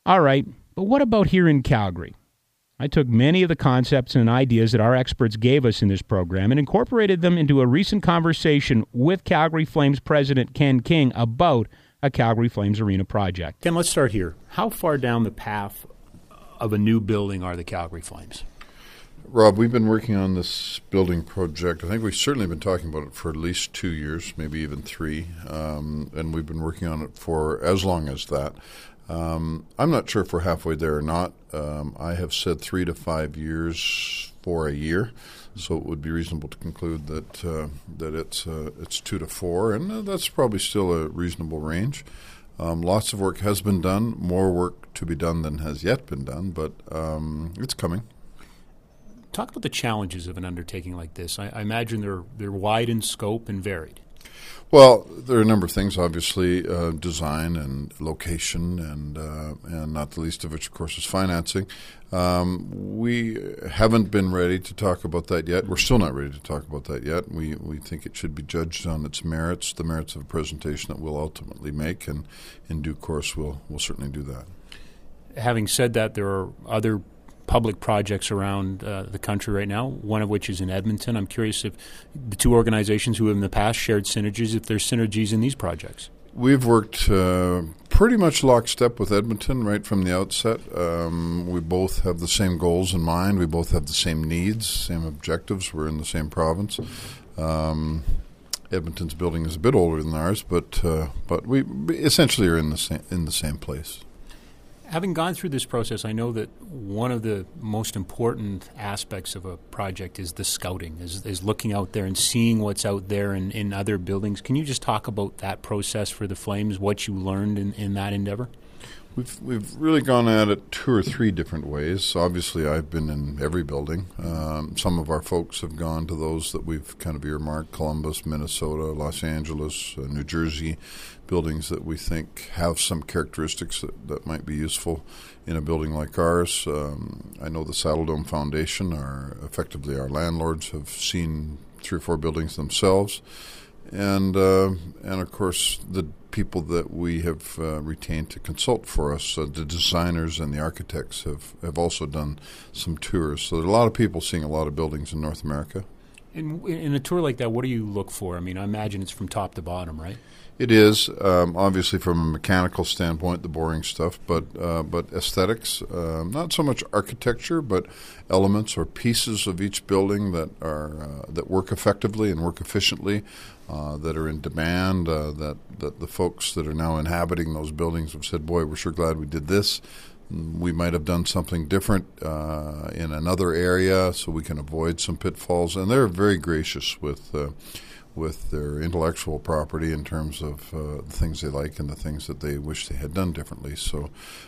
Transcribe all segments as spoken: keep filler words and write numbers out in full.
All right, but what about here in Calgary? I took many of the concepts and ideas that our experts gave us in this program and incorporated them into a recent conversation with Calgary Flames president Ken King about a Calgary Flames Arena project. Ken, let's start here. How far down the path of a new building are the Calgary Flames? Rob, we've been working on this building project. I think we've certainly been talking about it for at least two years, maybe even three, um, and we've been working on it for as long as that. Um, I'm not sure if we're halfway there or not. Um, I have said three to five years for a year, so it would be reasonable to conclude that uh, that it's uh, it's two to four, and uh, that's probably still a reasonable range. Um, lots of work has been done, more work to be done than has yet been done, but um, it's coming. Talk about the challenges of an undertaking like this. I, I imagine they're they're wide in scope and varied. Well, there are a number of things, obviously, uh, design and location, and uh, and not the least of which, of course, is financing. Um, we haven't been ready to talk about that yet. We're still not ready to talk about that yet. We we think it should be judged on its merits, the merits of a presentation that we'll ultimately make, and in due course, we'll we'll certainly do that. Having said that, there are other public projects around uh, the country right now, one of which is in Edmonton. I'm curious if the two organizations who have in the past shared synergies, if there's synergies in these projects. We've worked uh, pretty much lockstep with Edmonton right from the outset. Um, we both have the same goals in mind. We both have the same needs, same objectives. We're in the same province. Um, Edmonton's building is a bit older than ours, but uh, but we essentially are in the same in the same place. Having gone through this process, I know that one of the most important aspects of a project is the scouting, is, is looking out there and seeing what's out there in, in other buildings. Can you just talk about that process for the Flames, what you learned in, in that endeavor? We've we've really gone at it two or three different ways. Obviously, I've been in every building. Um, some of our folks have gone to those that we've kind of earmarked: Columbus, Minnesota, Los Angeles, uh, New Jersey, buildings that we think have some characteristics that, that might be useful in a building like ours. Um, I know the Saddle Dome Foundation, are effectively our landlords, have seen three or four buildings themselves. And, uh, and of course, the people that we have uh, retained to consult for us, uh, the designers and the architects, have, have also done some tours. So there are a lot of people seeing a lot of buildings in North America. In, in a tour like that, what do you look for? I mean, I imagine it's from top to bottom, right? It is, um, obviously from a mechanical standpoint, the boring stuff, but uh, but aesthetics, uh, not so much architecture, but elements or pieces of each building that are uh, that work effectively and work efficiently, uh, that are in demand, uh, that, that the folks that are now inhabiting those buildings have said, boy, we're sure glad we did this. We might have done something different uh, in another area so we can avoid some pitfalls. And they're very gracious with uh, with their intellectual property in terms of uh, the things they like and the things that they wish they had done differently. So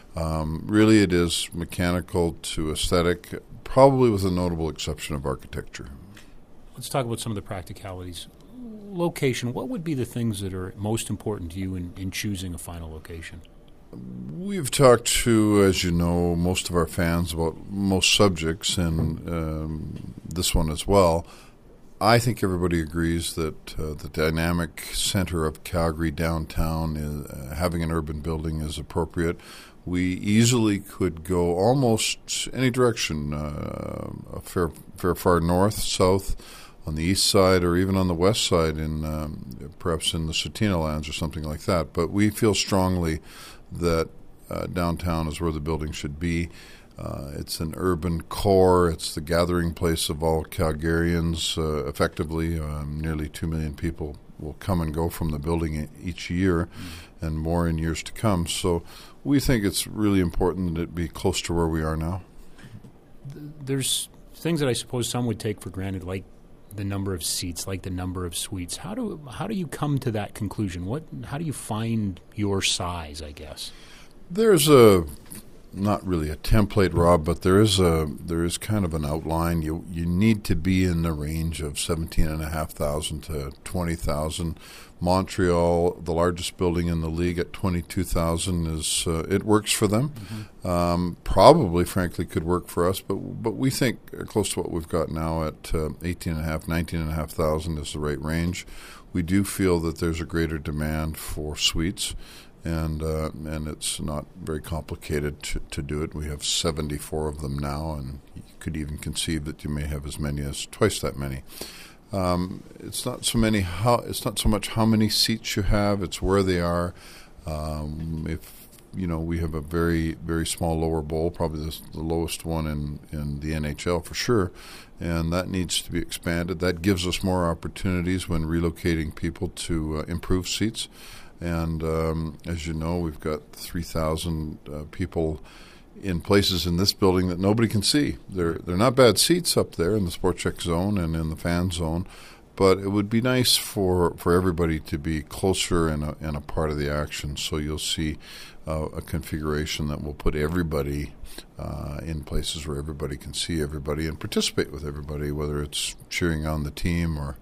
um, really it is mechanical to aesthetic, probably with a notable exception of architecture. Let's talk about some of the practicalities. Location, what would be the things that are most important to you in, in choosing a final location? We've talked to, as you know, most of our fans about most subjects, and um, this one as well. I think everybody agrees that uh, the dynamic center of Calgary downtown, is, uh, having an urban building is appropriate. We easily could go almost any direction, uh, a fair, fair far north, south, on the east side, or even on the west side, in um, perhaps in the Sutina lands or something like that. But we feel strongly that uh, downtown is where the building should be. Uh, it's an urban core. It's the gathering place of all Calgarians. Uh, effectively, um, nearly two million people will come and go from the building each year, mm. and more in years to come. So we think it's really important that it be close to where we are now. There's things that I suppose some would take for granted, like the number of seats, like the number of suites. How do how do you come to that conclusion? What how do you find your size, I guess? There's a not really a template, Rob, but there is a there is kind of an outline. You you need to be in the range of seventeen and a half thousand to twenty thousand. Montreal, the largest building in the league at twenty-two thousand, is uh, it works for them. Mm-hmm. Um, probably, frankly, could work for us, but but we think close to what we've got now at uh, eighteen and a half, nineteen and a half thousand is the right range. We do feel that there's a greater demand for suites. and uh, and it's not very complicated to, to do it. We have seventy-four of them now, and you could even conceive that you may have as many as twice that many. Um, it's not so many how it's not so much how many seats you have; it's where they are. Um, if you know, we have a very very small lower bowl, probably the, the lowest one in, in the N H L for sure, and that needs to be expanded. That gives us more opportunities when relocating people to uh, improve seats. And um, as you know, we've got three thousand uh, people in places in this building that nobody can see. They're they're not bad seats up there in the Sport Chek zone and in the fan zone, but it would be nice for, for everybody to be closer and a, and a part of the action. So you'll see uh, a configuration that will put everybody uh, in places where everybody can see everybody and participate with everybody, whether it's cheering on the team or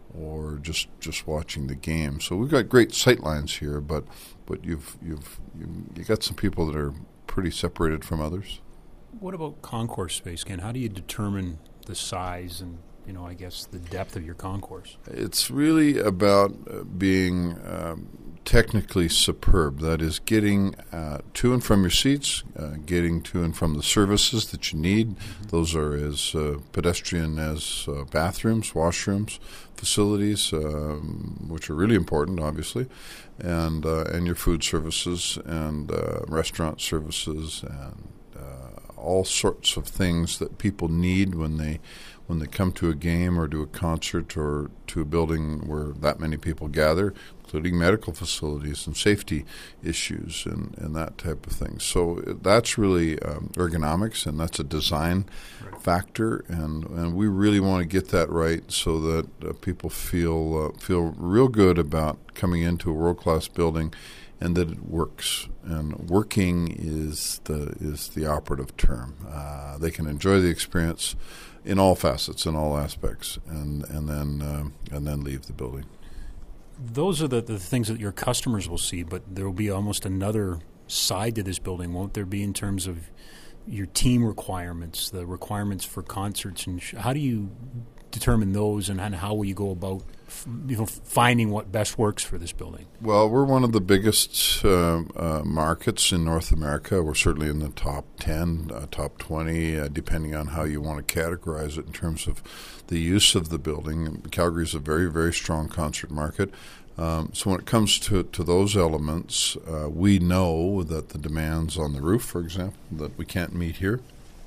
or just just watching the game. So we've got great sight lines here, but but you've you've you got some people that are pretty separated from others. What about concourse space, Ken? How do you determine the size and, you know, I guess the depth of your concourse? It's really about uh, being um, technically superb. That is, getting uh, to and from your seats, uh, getting to and from the services that you need. Mm-hmm. Those are as uh, pedestrian as uh, bathrooms, washrooms, facilities, um, which are really important, obviously, and uh, and your food services and uh, restaurant services and uh, all sorts of things that people need when they when they come to a game or to a concert or to a building where that many people gather, including medical facilities and safety issues and, and that type of thing. So that's really um, ergonomics, and that's a design right. factor, and, and we really want to get that right so that uh, people feel uh, feel real good about coming into a world-class building and that it works. And working is the is the operative term. Uh, they can enjoy the experience in all facets, in all aspects, and and then um, and then leave the building. Those are the, the things that your customers will see, but there will be almost another side to this building, won't there be, in terms of your team requirements, the requirements for concerts, and sh- how do you determine those, and how will you go about f- you know, finding what best works for this building? Well, we're one of the biggest uh, uh, markets in North America. We're certainly in the top ten, uh, top twenty, uh, depending on how you want to categorize it in terms of the use of the building. Calgary is a very, very strong concert market. Um, so when it comes to, to those elements, uh, we know that the demands on the roof, for example, that we can't meet here,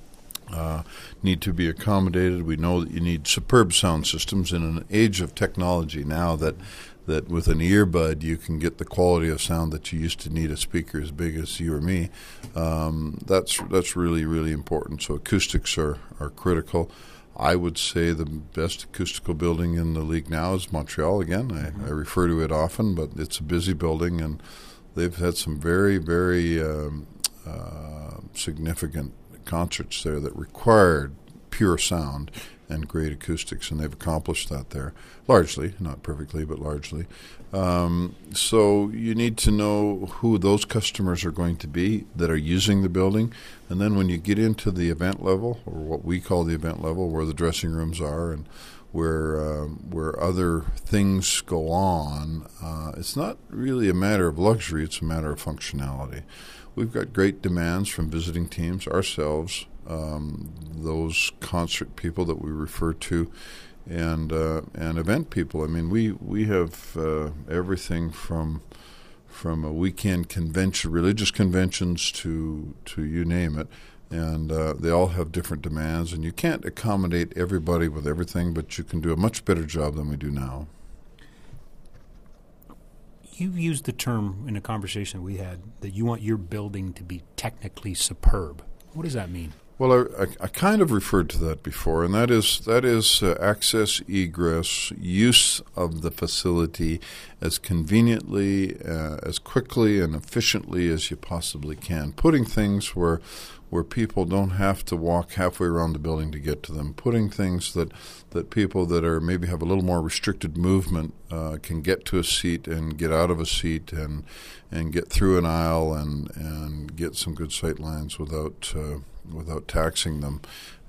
Uh, need to be accommodated. We know that you need superb sound systems in an age of technology now that that with an earbud you can get the quality of sound that you used to need a speaker as big as you or me. Um, that's that's really, really important. So acoustics are, are critical. I would say the best acoustical building in the league now is Montreal again. I, mm-hmm. I refer to it often, but it's a busy building, and they've had some very, very um, uh, significant concerts there that required pure sound and great acoustics, and they've accomplished that there, largely, not perfectly, but largely. Um, so you need to know who those customers are going to be that are using the building, and then when you get into the event level, or what we call the event level, where the dressing rooms are and where um, where other things go on, uh, it's not really a matter of luxury, it's a matter of functionality. We've got great demands from visiting teams, ourselves, um, those concert people that we refer to, and uh, and event people. I mean, we we have uh, everything from from a weekend convention, religious conventions, to to you name it, and uh, they all have different demands. And you can't accommodate everybody with everything, but you can do a much better job than we do now. You used the term in a conversation we had that you want your building to be technically superb. What does that mean? Well, I, I, I kind of referred to that before, and that is that is uh, access, egress, use of the facility as conveniently, uh, as quickly and efficiently as you possibly can. Putting things where where people don't have to walk halfway around the building to get to them. Putting things that, that people that are maybe have a little more restricted movement uh, can get to a seat and get out of a seat and and get through an aisle and, and get some good sight lines without uh, without taxing them.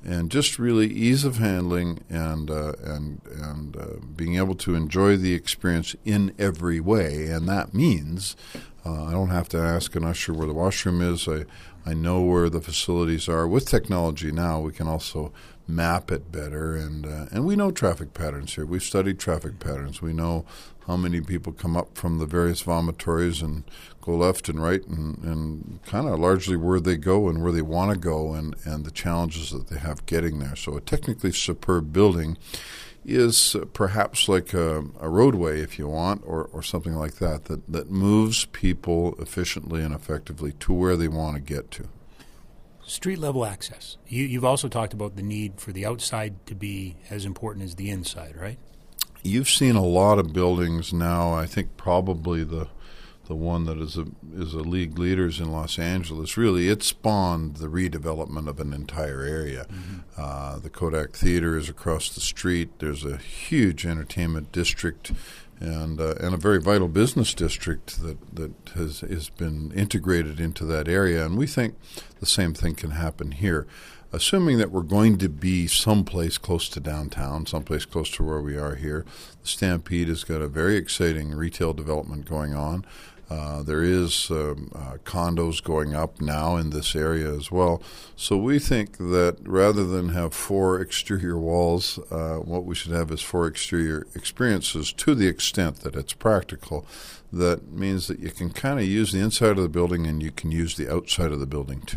and just really ease of handling and uh, and and uh, being able to enjoy the experience in every way. And that means uh, I don't have to ask an usher where the washroom is. I I know where the facilities are. With technology now, we can also map it better, and uh, and we know traffic patterns here. We've studied traffic patterns. We know how many people come up from the various vomitories and go left and right, and, and kind of largely where they go and where they want to go, and, and the challenges that they have getting there. So a technically superb building is uh, perhaps like a, a roadway, if you want, or, or something like that, that, that moves people efficiently and effectively to where they want to get to. Street level access. You, you've also talked about the need for the outside to be as important as the inside, right? You've seen a lot of buildings now. I think probably the the one that is a is a league leaders in Los Angeles. Really, it spawned the redevelopment of an entire area. Mm-hmm. Uh, the Kodak Theater is across the street. There's a huge entertainment district and uh, and a very vital business district that that has has been integrated into that area. And we think the same thing can happen here. Assuming that we're going to be someplace close to downtown, someplace close to where we are here, the Stampede has got a very exciting retail development going on. Uh, there is um, uh, condos going up now in this area as well. So we think that rather than have four exterior walls, uh, what we should have is four exterior experiences to the extent that it's practical. That means that you can kind of use the inside of the building and you can use the outside of the building too.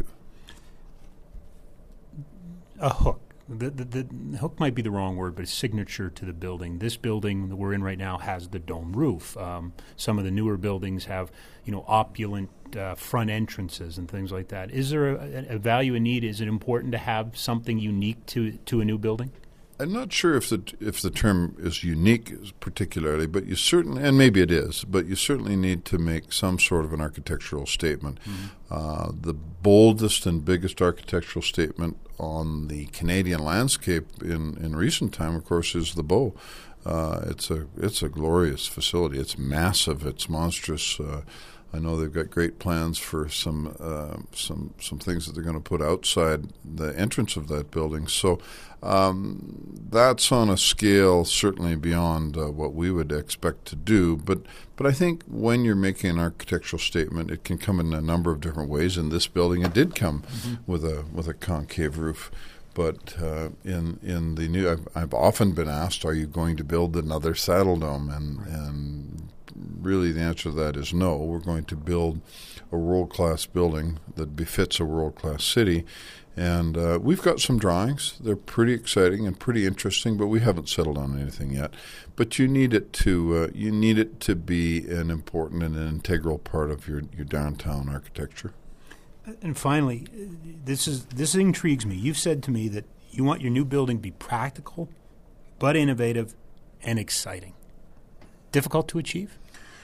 A hook. The, the, the hook might be the wrong word, but it's signature to the building. This building that we're in right now has the dome roof. Um, some of the newer buildings have, you know, opulent uh, front entrances and things like that. Is there a, a value and need? Is it important to have something unique to to a new building? I'm not sure if the if the term is unique particularly, but you certainly, and maybe it is, but you certainly need to make some sort of an architectural statement. Mm-hmm. Uh, the boldest and biggest architectural statement on the Canadian landscape in, in recent time, of course, is the Bow. Uh, it's a it's a glorious facility. It's massive. It's monstrous. Uh, I know they've got great plans for some uh, some some things that they're going to put outside the entrance of that building. So um, that's on a scale certainly beyond uh, what we would expect to do. But but I think when you're making an architectural statement, it can come in a number of different ways. In this building, it did come mm-hmm. with a with a concave roof. But uh, in in the new, I've, I've often been asked, "Are you going to build another Saddle Dome?" And right. and really, the answer to that is no. We're going to build a world-class building that befits a world-class city. And uh, we've got some drawings. They're pretty exciting and pretty interesting, but we haven't settled on anything yet. But you need it to uh, you need it to be an important and an integral part of your, your downtown architecture. And finally, this is this intrigues me. You've said to me that you want your new building to be practical, but innovative and exciting. Difficult to achieve?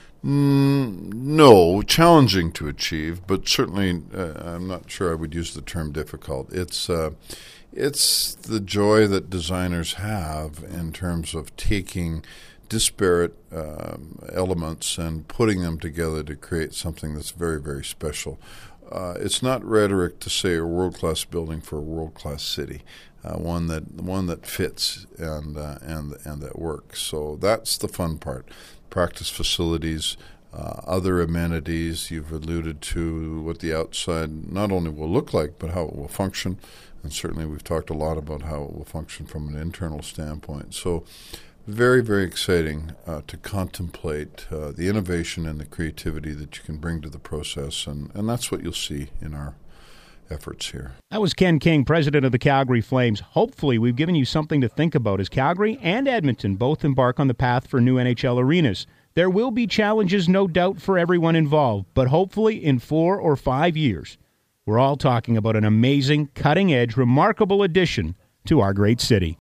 Mm, no, challenging to achieve, but certainly uh, I'm not sure I would use the term difficult. It's uh, it's the joy that designers have in terms of taking disparate um, elements and putting them together to create something that's very, very special. Uh, it's not rhetoric to say a world-class building for a world-class city, uh, one that one that fits and uh, and and that works. So that's the fun part. Practice facilities, uh, other amenities. You've alluded to what the outside not only will look like, but how it will function. And certainly we've talked a lot about how it will function from an internal standpoint. So very, very exciting uh, to contemplate uh, the innovation and the creativity that you can bring to the process, and, and that's what you'll see in our efforts here. That was Ken King, president of the Calgary Flames. Hopefully we've given you something to think about as Calgary and Edmonton both embark on the path for new N H L arenas. There will be challenges, no doubt, for everyone involved, but hopefully in four or five years, we're all talking about an amazing, cutting-edge, remarkable addition to our great city.